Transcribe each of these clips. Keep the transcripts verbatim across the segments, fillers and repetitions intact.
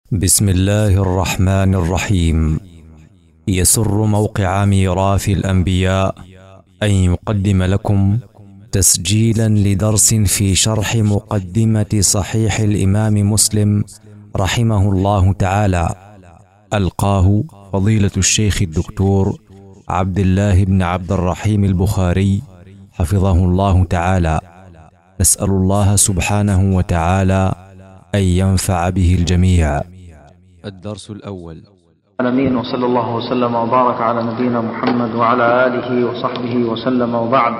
بسم الله الرحمن الرحيم. يسر موقع ميراث الأنبياء أن يقدم لكم تسجيلا لدرس في شرح مقدمة صحيح الإمام مسلم رحمه الله تعالى، ألقاه فضيلة الشيخ الدكتور عبد الله بن عبد الرحيم البخاري حفظه الله تعالى. نسأل الله سبحانه وتعالى أن ينفع به الجميع. الدرس الأول. العالمين، وصلى الله وسلم وبارك على نبينا محمد وعلى آله وصحبه وسلم، وبعد.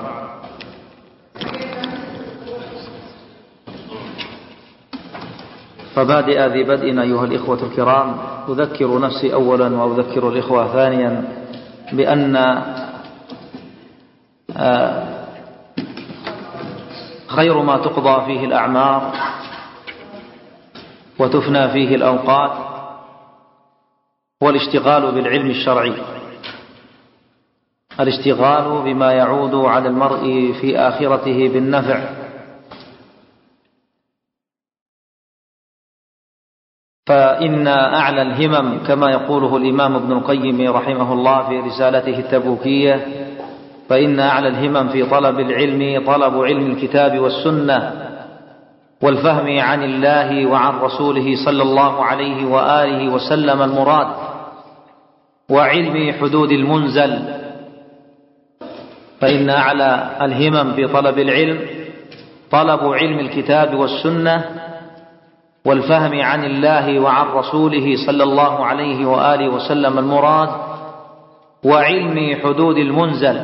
فبادئ ذي بدء أيها الإخوة الكرام، أذكر نفسي أولا وأذكر الإخوة ثانيا بأن خير ما تقضى فيه الأعمار وتفنى فيه الأوقات هو الاشتغال بالعلم الشرعي، الاشتغال بما يعود على المرء في آخرته بالنفع. فإن أعلى الهمم كما يقوله الإمام ابن القيم رحمه الله في رسالته التبوكية، فإن أعلى الهمم في طلب العلم طلب علم الكتاب والسنة والفهم عن الله وعن رسوله صلى الله عليه وآله وسلم المراد، وعلم حدود المنزل. فإن أعلى الهمم في طلب العلم طلب علم الكتاب والسنة والفهم عن الله وعن رسوله صلى الله عليه وآله وسلم المراد، وعلم حدود المنزل.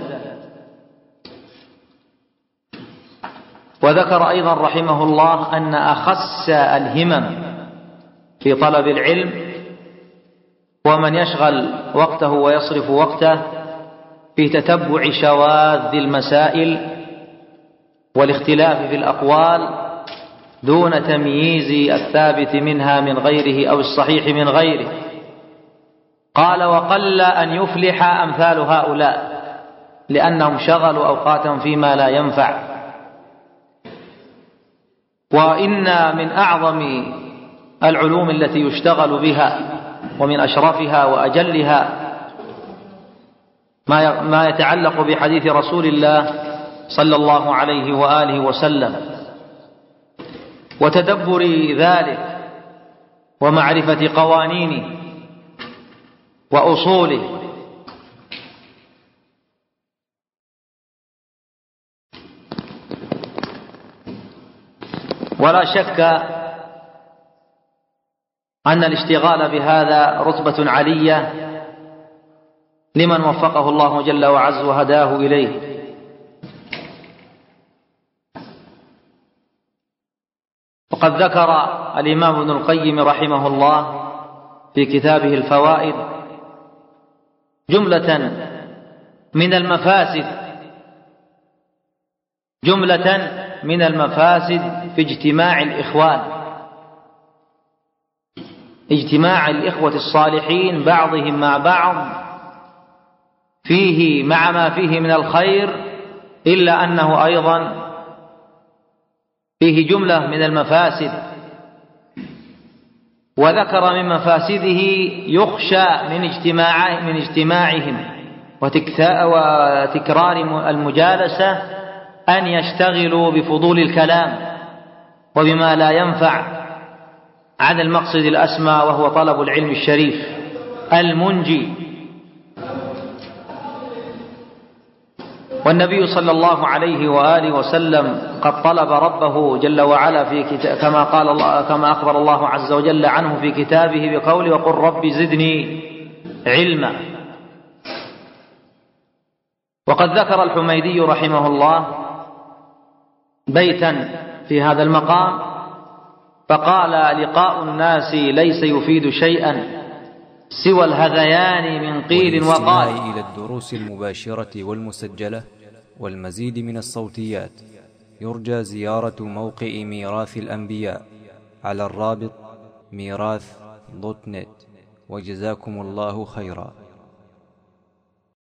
وذكر أيضا رحمه الله أن أخس الهمم في طلب العلم ومن يشغل وقته ويصرف وقته في تتبع شواذ المسائل والاختلاف في الأقوال دون تمييز الثابت منها من غيره أو الصحيح من غيره. قال: وقل أن يفلح أمثال هؤلاء لأنهم شغلوا أوقاتهم فيما لا ينفع. وإن من أعظم العلوم التي يشتغل بها ومن أشرفها وأجلها ما يتعلق بحديث رسول الله صلى الله عليه وآله وسلم وتدبر ذلك ومعرفة قوانينه وأصوله. ولا شك أن الاشتغال بهذا رتبة علية لمن وفقه الله جل وعز وهداه إليه. وقد ذكر الإمام ابن القيم رحمه الله في كتابه الفوائد جملة من المفاسد جملة من المفاسد في اجتماع الإخوان، اجتماع الإخوة الصالحين بعضهم مع بعض فيه مع ما فيه من الخير، إلا أنه أيضا فيه جملة من المفاسد. وذكر من مفاسده يخشى من اجتماع من اجتماعهم وتكرار المجالسة أن يشتغلوا بفضول الكلام وبما لا ينفع عن المقصد الأسمى وهو طلب العلم الشريف المنجي. والنبي صلى الله عليه وآله وسلم قد طلب ربه جل وعلا في كتاب كما قال الله كما أخبر الله عز وجل عنه في كتابه بقوله: وقل رب زدني علما. وقد ذكر الحميدي رحمه الله بيتا في هذا المقام فقال: لقاء الناس ليس يفيد شيئا سوى الهذيان من قيل وقال. إلى الدروس المباشرة والمسجلة والمزيد من الصوتيات يرجى زيارة موقع ميراث الأنبياء على الرابط ميراث دوت نت. وجزاكم الله خيرا.